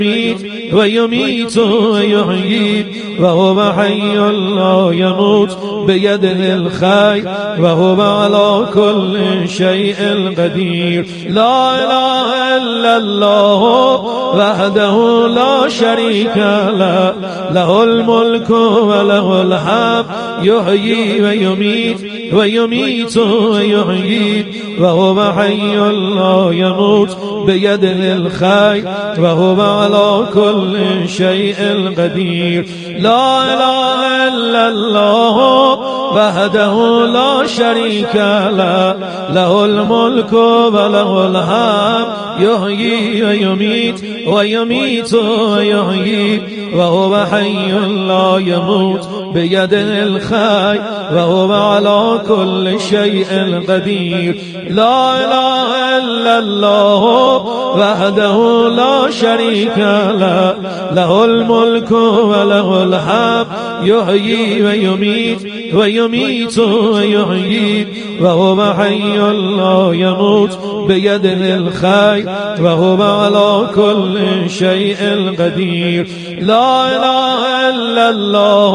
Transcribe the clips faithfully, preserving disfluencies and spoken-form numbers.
ويميت ويحيي وهو حي لا يموت بيده الخير وهو على كل شيء قدير. لا إله إلا الله وحده لا شريك له، له الملك وله الحمد يحيي ويميت ويميت ويحيي وهو حي لا يموت بيده الخير وهو على كل شيء قدير. لا إله إلا الله وحده لا شريك له، له الملك وله الحمد يحيي ويميت ويميت ويحيي وهو حي لا يموت بيده الخير وهو على كل شيء قدير. لا إله إلا الله وحده لا شريك له، له الملك وله الحمد يحيي ويميت ويميت ويحيي وهو حي لا يموت بيده الخير وهو على كل شيء قدير. لا إله إلا الله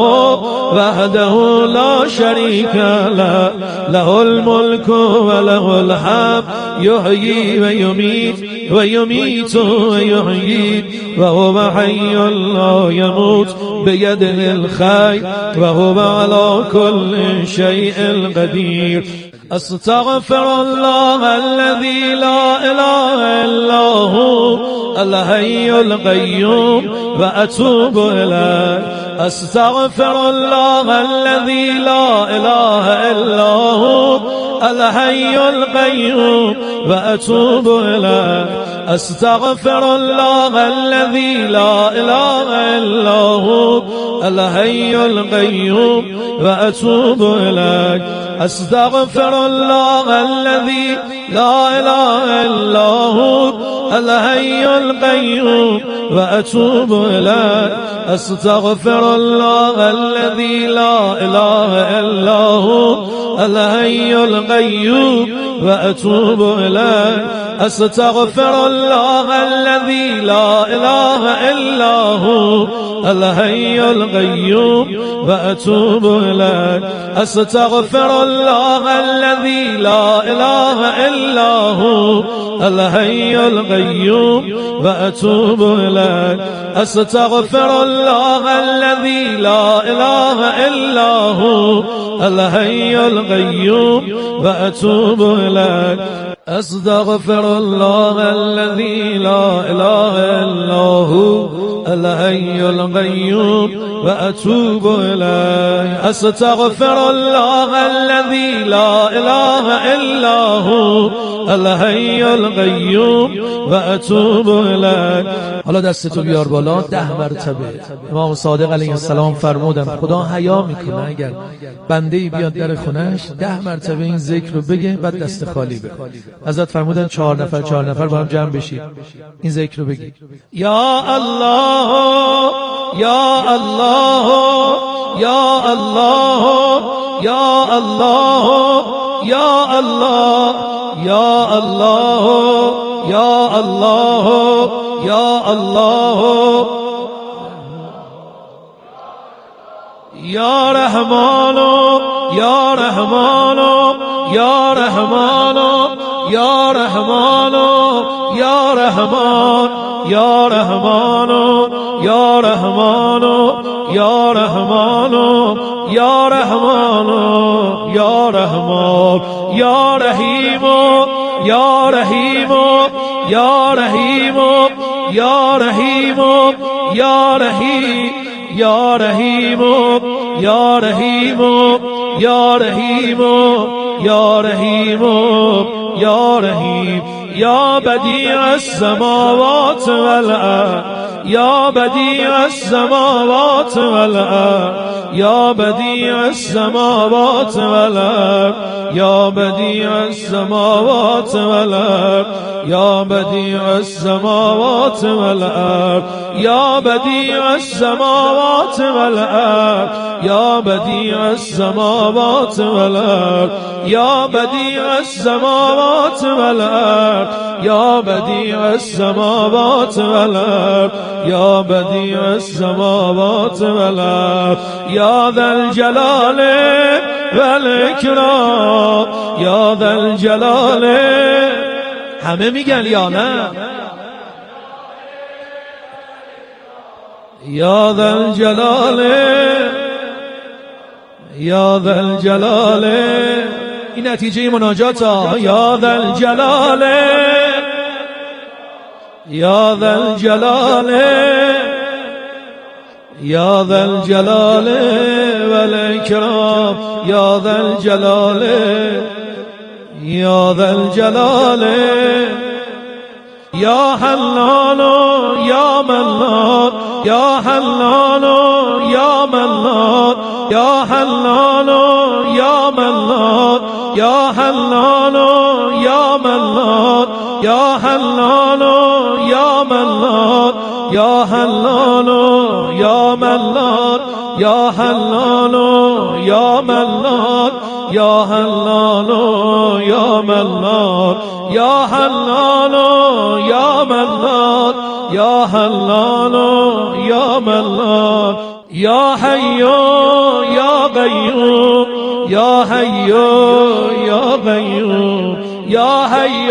وحده لا شريك له، له الملك وله الحمد يحيي ويميت ويميت ويحيي وهو حي لا يموت بيده الخير وهو على كل شيء قدير. أستغفر الله الذي لا إله إلا هو الحي القيوم وأتوب إليه. أستغفر الله الذي لا إله إلا هو الحي القيوم وأتوب إليه. أستغفر الله الذي لا إله إلا هو الحي القيوم وأتوب إليه. أستغفر الله الذي لا إله إلا هو الحي القيوم وأتوب إليه. أستغفر الله الذي لا إله إلا هو الحي القيوم وأتوب إليه. أستغفر الله الذي لا إله إلا هو الحي القيوم وأتوب إليه. أستغفر الله الذي لا إله إلا هو الحي القيوم وأتوب إليه. أستغفر الله الذي لا إله إلا هو الحي القيوم وأتوب إليه. أستغفر الله الذي لا إله إلا هو الحي القيوم وأتوب إليه. أستغفر الله الذي لا إله إلا هو الحي القيوم وأتوب إليه. حالا دستتو بیار بالا ده مرتبه. امام صادق علیه السلام فرمودن خدا حیا میکنه اگر بنده‌ای بیاد در خونش ده مرتبه این ذکر رو بگه بعد دست خالی بره. حضرت فرمودن چهار نفر چهار نفر با هم جمع بشید این ذکر رو بگید. یا الله یا الله یا الله یا الله یا الله یا الله یا الله یا الله یا رحمان یا رحمان یا رحمان یا رحمان یا رحمان یا رحمان یا رحمان یا رحمان یا رحمان یا رحمان یا رحیم یا رحیم یا رحیم یا رحیم یا رحیم یا رحیم یا رحیم یا رحیم یا رحیم یا رحیم یا بدیع السماوات والارض یا بدیع السماوات والارض يا بديع السماوات والأرض يا بديع السماوات والأرض يا بديع السماوات والأرض يا بديع السماوات والأرض يا بديع السماوات والأرض يا بديع السماوات والأرض يا بديع السماوات والأرض يا بديع السماوات والأرض يا ذا الجلال والإكرام يا ذا الجلال همه میگن یا نه یا ذا الجلال یا ذا الجلال این نتیجه مناجات ها یا ذا الجلال یا ذا الجلال یا ذا الجلال والإكرام یا ذا الجلال یا ذا الجلال یا حنان یا منان یا حنان یا منان یا حنان یا منان یا حنان یا منان یا حنان یا منان یا حنان یا منان یا حنان یا منان یا حنان یا منان یا حنان یا منان یا حنان یا منان یا حی یا قیوم یا حی یا قیوم یا حی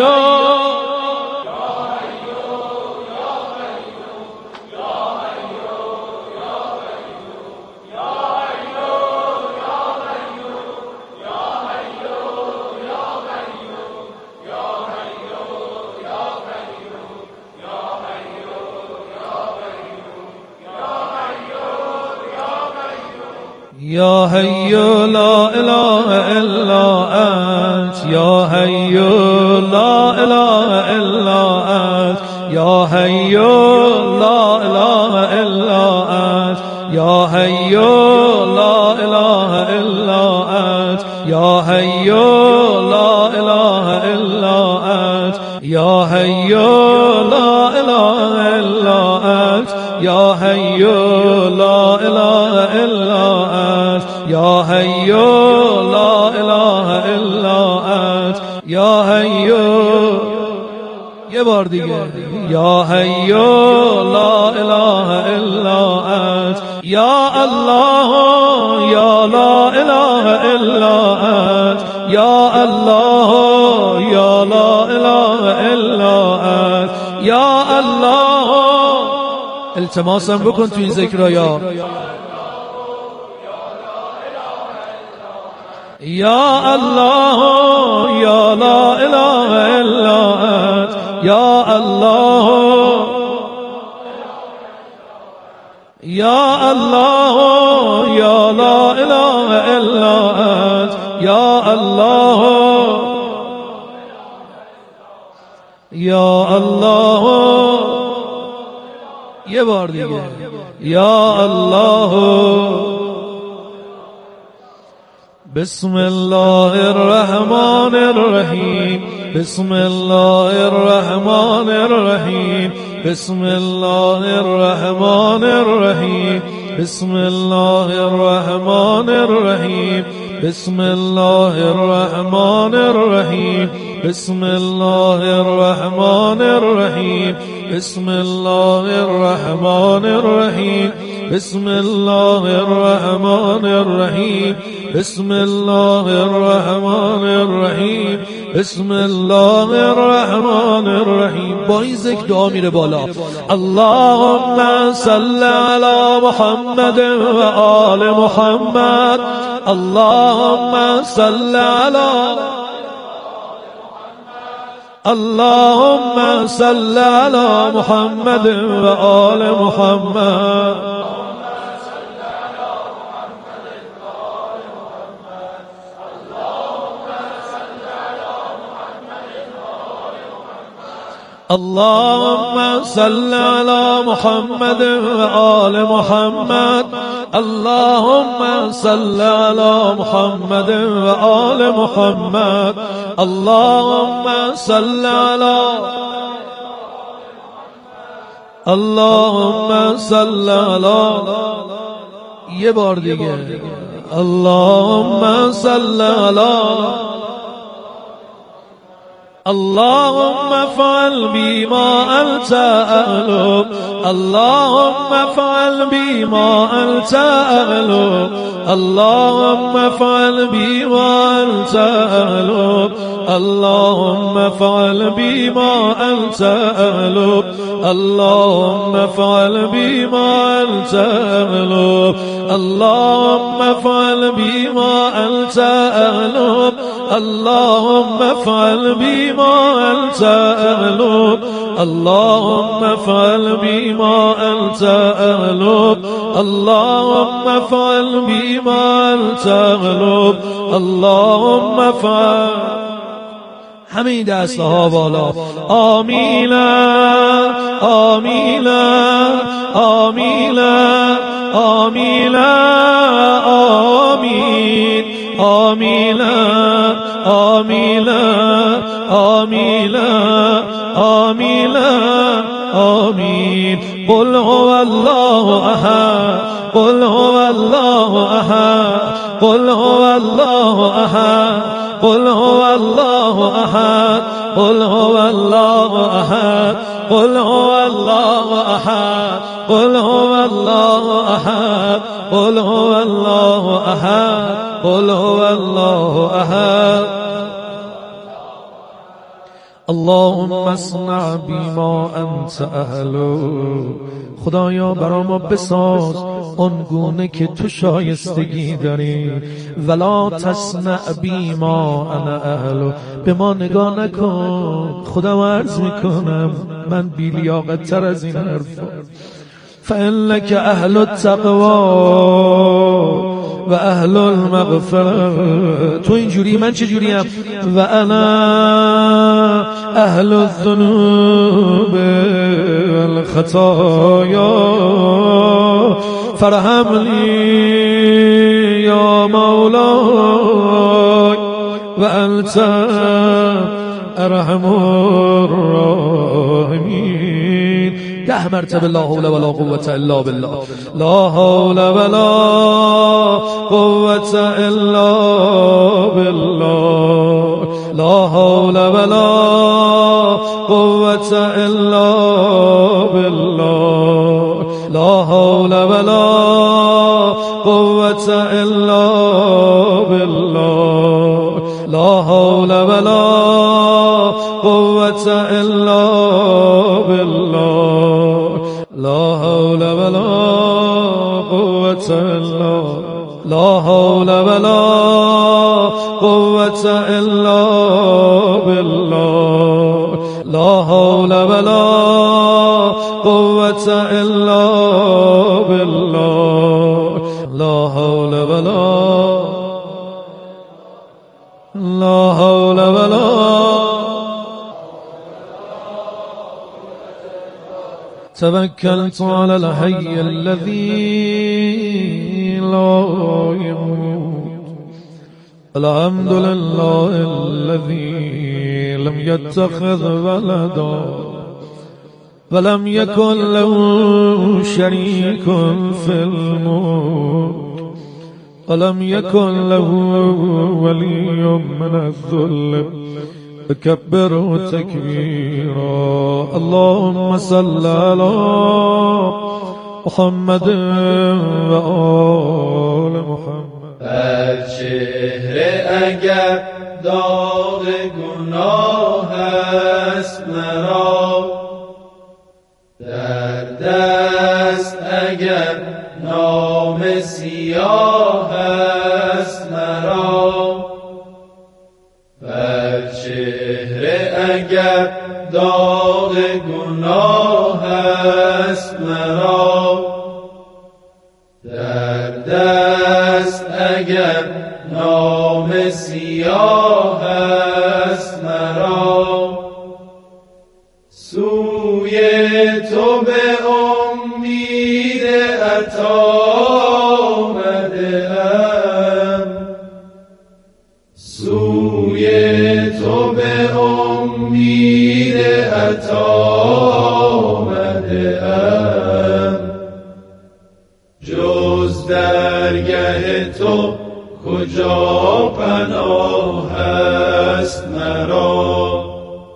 يا حي لا إله إلا أنت يا حي لا إله إلا أنت يا حي لا إله إلا أنت يا حي لا إله إلا أنت يا حي لا إله إلا أنت يا حي لا إله إلا أنت يا حي لا إله إلا أنت يا حي لا إله إلا أنت يا حي یه بار دیگه یا حی لا اله الا انت یا الله یا لا اله الا انت یا الله یا لا اله الا انت یا الله التماسم بکن تو این ذکر یا یا الله یا لا اله الا انت یا الله یا الله یا لا اله الا انت یا الله یا الله یه بار دیگه یا الله بسم الله الرحمن الرحيم بسم الله الرحمن الرحيم بسم الله الرحمن الرحيم بسم الله الرحمن الرحيم بسم الله الرحمن الرحيم بسم الله الرحمن الرحيم بسم الله الرحمن الرحيم بسم الله الرحمن الرحيم بسم الله الرحمن الرحيم بسم الله الرحمن الرحيم با این ذکر دعا میره بالا اللهم صل على محمد و آل محمد اللهم صل على اللهم صل على محمد و آل محمد اللهم صل على محمد وآل محمد. اللهم صل على محمد وآل محمد. اللهم صل على اللهم صل على یه بار دیگه اللهم صل على اللهم افعل بما أنت أهله. اللهم افعل بما أنت أهله. اللهم افعل بما أنت أهله. اللهم افعل بما أنت أهله. اللهم افعل بما أنت أهله. اللهم افعل بما أنت أهله. اللهم افعل بما أنت أهله. اللهم افعل بما أنت أهله. اللهم افعل بما أنت أهله. اللهم افعل همین دسته ها بالا. آمین آمین آمین آمین آمین آمین آمین آمین آمین آمین. قل هو الله احد. قل هو الله احد. قل هو الله احد. قل هو الله احد. قل هو الله احد. قل هو الله احد. قل هو الله احد. قل هو الله احد. قل هو الله احد. اللهم اصنع بما انت اهله. خدایا برا ما بساز آنگونه که تو شایستگی داری. ولا تصنع بیما انا اهله. به ما نگاه نکن. خدا عرض میکنم من بی‌لیاقت تر از این حرفا. فإنك اهل التقوى و اهل المغفرة. تو اینجوری من چجوریم؟ و انا اهل الذنوب والخطايا فارحم لي يا مولاي وأنت أرحم الراحمين. ده مرتبه لا حول ولا قوة الا بالله. لا حول ولا قوة الا بالله. لا حول ولا قوة الا بالله. لا حول ولا قوة الا بالله. لا حول ولا قوة الا بالله. لا حول ولا قوة الا لا حول ولا قوة الا بالله. لا حول ولا قوة الا بالله. لا حول ولا لا حول ولا توكلت على الحي الذي لا يموت. الحمد لله الذي لم يتخذ ولدا ولم يكن له شريك في الملك ولم يكن له ولي من الذل فكبره تكبيرا. اللهم صل على محمد وآل محمد. بر چهره اگر داغ گناه است مرا، در دست اگر نام سیاه است مرا، بر چهره اگر داغ گناه است مرا، در دست اگر نام سیاه است مرا، تو کجا پناه است مرا،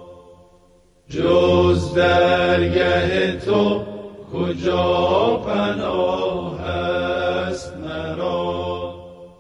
جز درگه تو کجا پناه است مرا،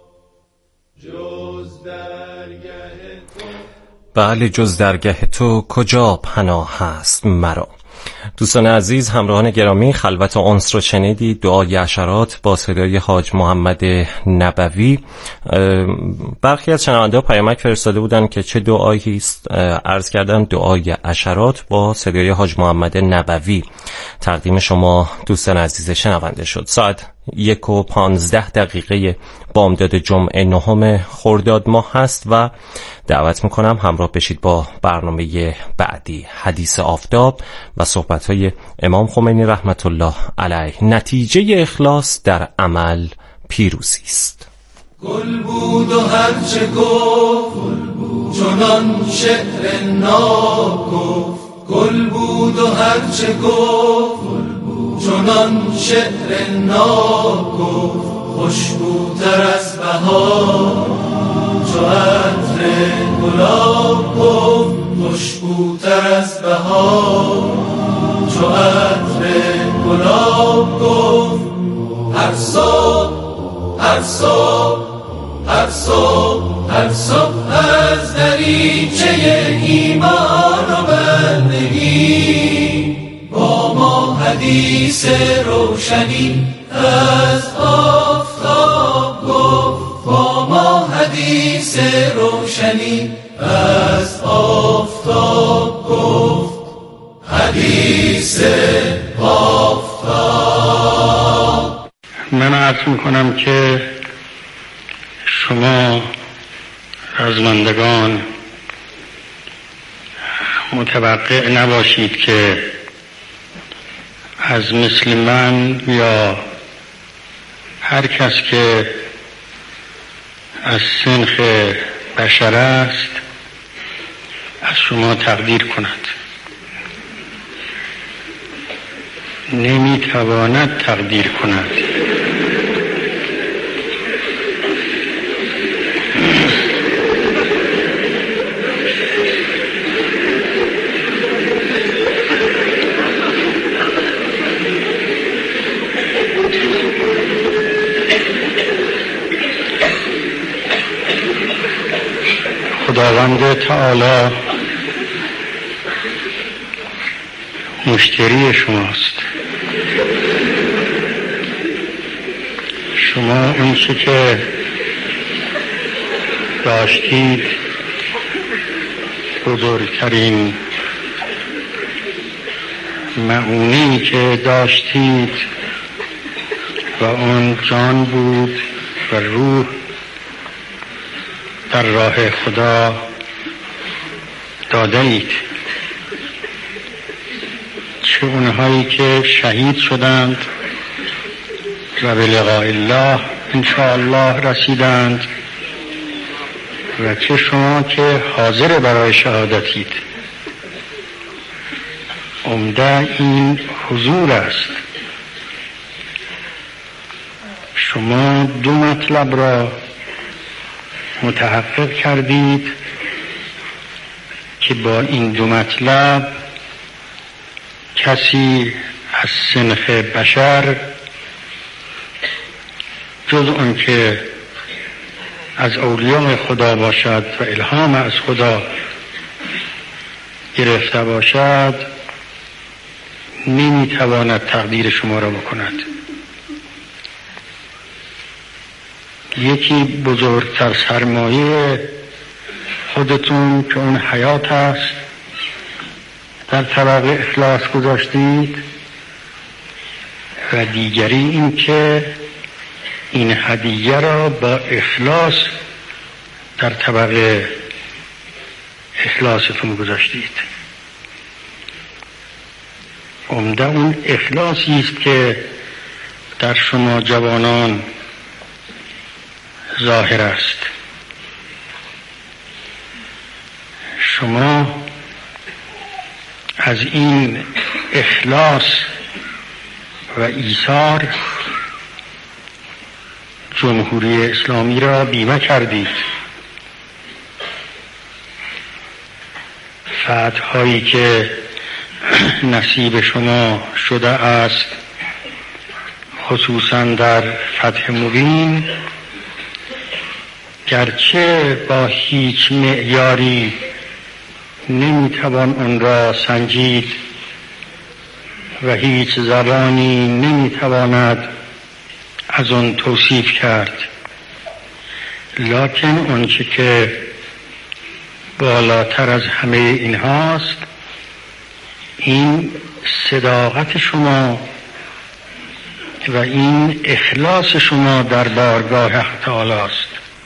جز درگه تو. بله، جز درگه تو کجا پناه است مرا. دوستان عزیز، همراهان گرامی، خلوت انس رو شنیدید. دعای عشرات با صدای حاج محمد نبوی. برخی از شنونده‌ها پیامک فرستاده بودن که چه دعایی است. عرض کردم دعای عشرات با صدای حاج محمد نبوی تقدیم شما دوستان عزیز شنونده شد. ساعت یک و پانزده دقیقه بامداد جمعه نهم خرداد ماه هست و دعوت میکنم همراه بشید با برنامه بعدی، حدیث آفتاب و صحبت‌های امام خمینی رحمت الله علیه. نتیجه اخلاص در عمل پیروزی است. گل بود و هرچه گفت چنان شعر ناب گفت، گل بود و هرچه گفت چنان شعر ناب گفت، خوشبوتر از بهار چو عطر گلاب گفت، خوشبوتر از بهار چو عطر گلاب گفت. هر صبح هر صبح هر صبح هر صبح از دریچه ایمان و بندگی با ما حدیث روشنی از آفتاب گفت، با ما حدیث روشنی از آفتاب گفت، حدیث آفتاب. من عرض میکنم که شما رزمندگان متوقع نباشید که از مثل من یا هر کس که از سنخ بشر است از شما تقدیر کند. نمیتواند تقدیر کند. خداوند تعالی مشتری شماست. شما اون چی که داشتید، بزرگترین معونی که داشتید و اون جان بود و روح در راه خدا داده اید. چه اونهایی که شهید شدند و به لقاء الله انشاءالله رسیدند و چه شما که حاضر برای شهادتید. عمده این حضور است. شما دو مطلب را متحقق کردید که با این دو مطلب کسی از سنخ بشر جز اون که از اولیاء خدا باشد و الهام از خدا گرفته باشد نمیتواند تقدیر شما را بکند. یکی بزرگتر سرمایه خودتون که اون حیات است در طبق اخلاص گذاشتید و دیگری این که این هدیه را با اخلاص در طبق اخلاصتون گذاشتید. عمده اون اخلاصی است که در شما جوانان ظاهر است. شما از این اخلاص و ایثار جمهوری اسلامی را بیمه کردید. فتح‌هایی که نصیب شما شده است، خصوصا در فتح مبین، گرچه با هیچ معیاری نمیتوان آن را سنجید و هیچ زبانی نمیتواند از آن توصیف کرد، لکن آنچه که بالاتر از همه این هاست این صداقت شما و این اخلاص شما در بارگاه حق تعالی است.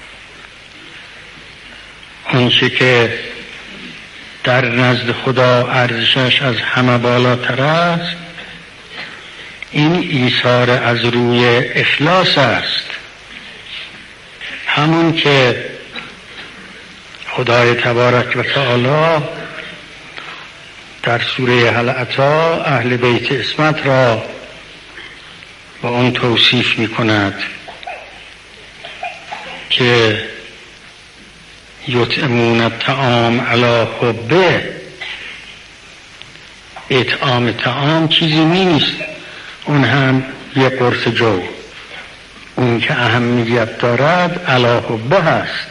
آنچه که در نزد خدا ارزشش از همه بالاتر است این ایثار از روی اخلاص است. همون که خدای تبارک و تعالی در سوره هل اتی اهل بیت عصمت را با آن توصیف می کند که یطعمون الطعام علی حبه. اطعام طعام چیزی نیست، اون هم یک قرص جو. اون که اهمیت دارد علی حبه هست،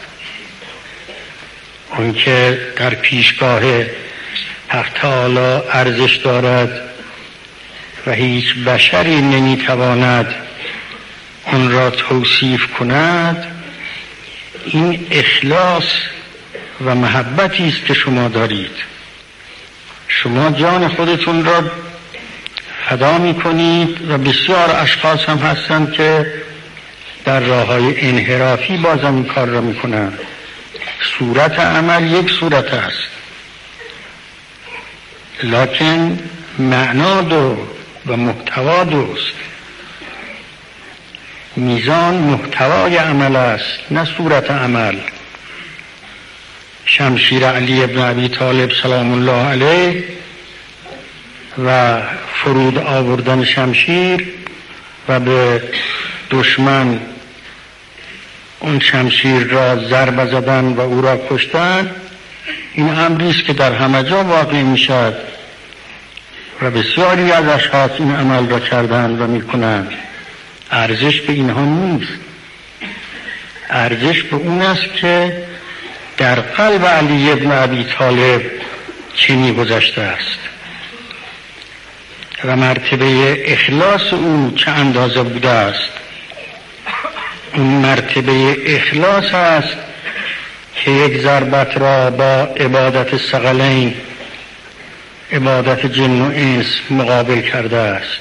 اون که در پیشگاه حق تعالی ارزش دارد و هیچ بشری نمیتواند اون را توصیف کند، این اخلاص و محبتی است که شما دارید. شما جان خودتون را فدا میکنید و بسیار اشخاص هم هستند که در راههای انحرافی بازم این کار را میکنند. صورت عمل یک صورت است، لکن معنا دو و محتوا دوست. میزان محتوای عمل است نه صورت عمل. شمشیر علی ابن ابی طالب سلام الله علیه و فرود آوردن شمشیر و به دشمن اون شمشیر را ضربه زدن و او را کشتن، این امری است که در همه جا واقع می شود و بسیاری از اشخاص این عمل را کردند و می کنند. ارزش به اینها نیست، ارزش به اون است که در قلب علی ابن ابی طالب چه می گذشته است و مرتبه اخلاص او چه اندازه بوده است. اون مرتبه اخلاص است که یک ضربت را با عبادت ثقلین، عبادت جن و انس مقابل کرده است.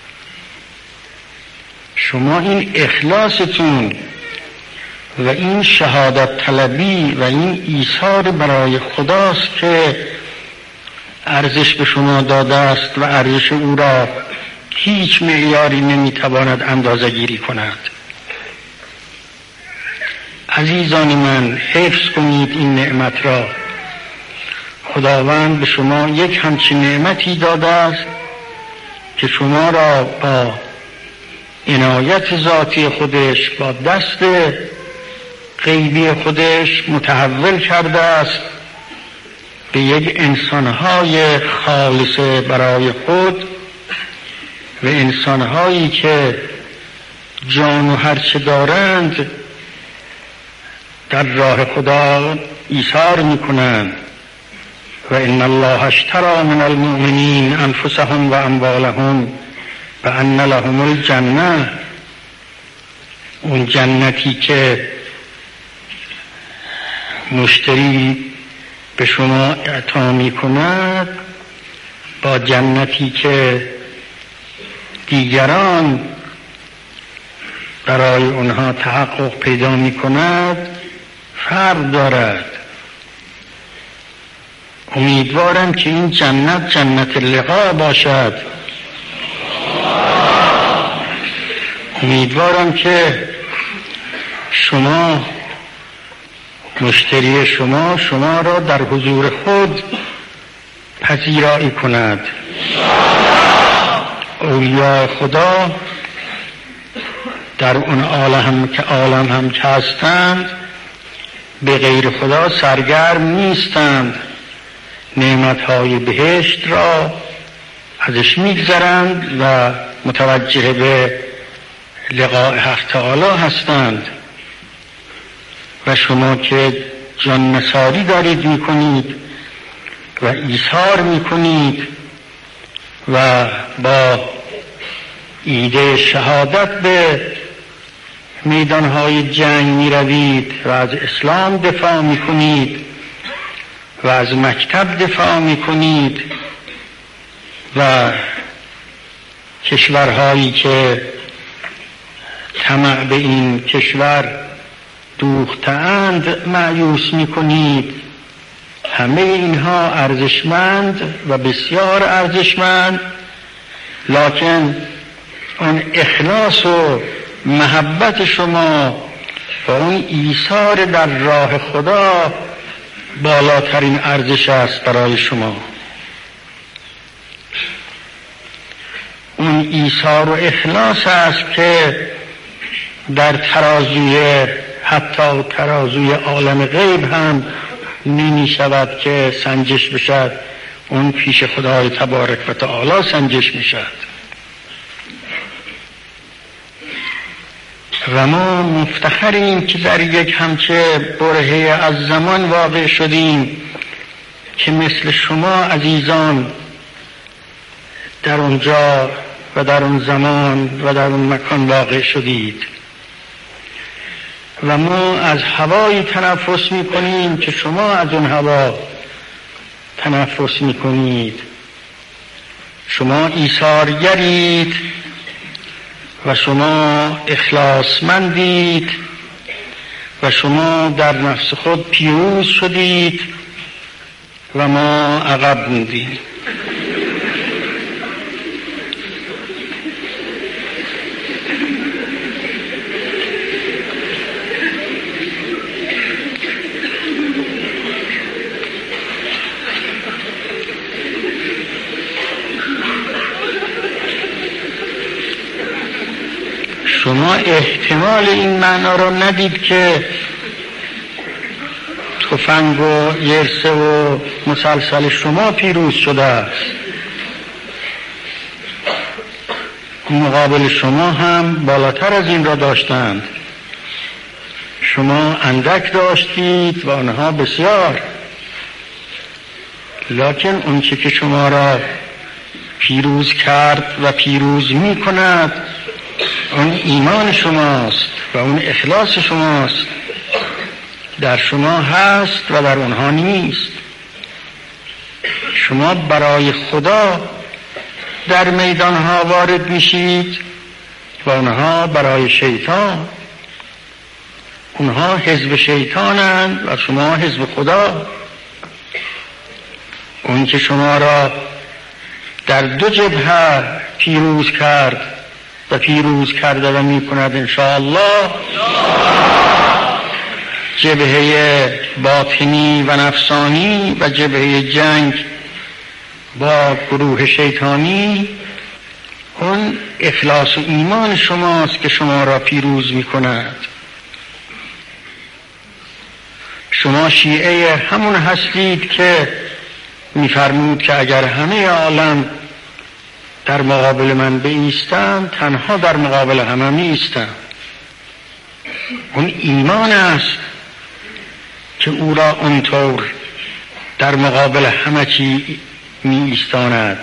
شما این اخلاصتون و این شهادت طلبی و این ایثار برای خداست که ارزش به شما داده است و ارزش او را هیچ معیاری نمیتواند اندازه گیری کند. عزیزان من، حفظ کنید این نعمت را. خداوند به شما یک همچین نعمتی داده است که شما را با عنایت ذاتی خودش، با دست غیبی خودش متحول کرده است به یک انسانهای خالص برای خود و انسانهایی که جان و هرچه دارند در راه خدا ایثار میکنند. و ان الله اشتری من المؤمنین انفسهم و اموالهم و ان لهم الجنه. اون جنتی که مشتری به شما اعطا میکند با جنتی که دیگران برای اونها تحقق پیدا میکند فرق دارد. امیدوارم که این جنت جنت لقا باشد. امیدوارم که شما مشتری شما شما را در حضور خود پذیرایی کند. اولیاء خدا در اون عالم که عالم هم که هستند به غیر خدا سرگرم نیستند، نعمتهای بهشت را ازش میگذرند و متوجه به لقاء حق تعالی هستند. و شما که جان نثاری دارید میکنید و ایثار میکنید و با ایده شهادت به میدانهای جنگ میروید و از اسلام دفاع میکنید و از مکتب دفاع میکنید و کشورهایی که طمع به این کشور دوختند مایوس میکنید. همه اینها ارزشمند و بسیار ارزشمند، لکن اون اخلاص و محبت شما و اون ایثار در راه خدا بالاترین ارزش است برای شما. اون ایثار و اخلاص است که در ترازوی حتی ترازوی عالم غیب هم نمی شود که سنجش بشد، اون پیش خدای تبارک و تعالی سنجش می شود. و ما مفتخریم که در یک همچه برهه از زمان واقع شدیم که مثل شما عزیزان در اونجا و در اون زمان و در اون مکان واقع شدید. و ما از هوایی تنفس می کنیم که شما از اون هوا تنفس می کنید. شما ایثارگرید و شما اخلاصمندید و شما در نفس خود پیروز شدید و ما عقب موندیم. شما احتمال این معنا را ندید که تفنگ و یرسه و مسلسل شما پیروز شده است. مقابل شما هم بالاتر از این را داشتند. شما اندک داشتید و آنها بسیار، لکن اون چه که شما را پیروز کرد و پیروز می کند اون ایمان شماست و اون اخلاص شماست. در شما هست و در اونها نیست. شما برای خدا در میدانها وارد میشید و اونها برای شیطان. اونها حزب شیطانند و شما حزب خدا. اون که شما را در دو جبهه پیروز کرد و پیروز کرده و می کند انشاءالله، جبهه باطنی و نفسانی و جبهه جنگ با گروه شیطانی، اون اخلاص و ایمان شماست که شما را پیروز می کند. شما شیعه همون هستید که می فرمود که اگر همه عالم در مقابل من بایستند تنها در مقابل همه می ایستم. اون ایمان است که او را اونطور در مقابل همه چی می ایستاند.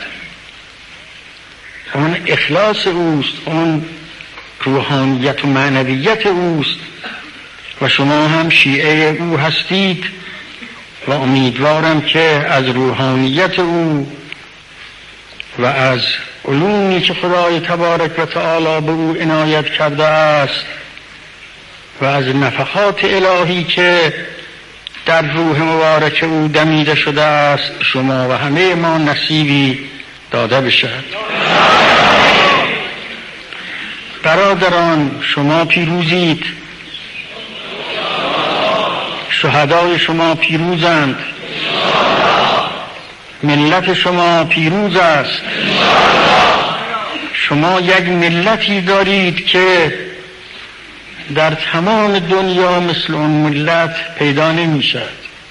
اون اخلاص اوست، اون روحانیت و معنویت اوست و شما هم شیعه او هستید و امیدوارم که از روحانیت او و از علومی که خدای تبارک و تعالی به او عنایت کرده است و از نفحات الهی که در روح مبارک او دمیده شده است شما و همه ما نصیبی داده بشد. برادران، شما پیروزید، شهدای شما پیروزند، ملت شما پیروز است. شما یک ملتی دارید که در تمام دنیا مثل اون ملت پیدا نمی شد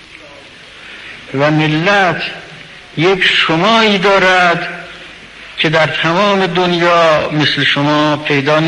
و ملت یک شمایی دارد که در تمام دنیا مثل شما پیدا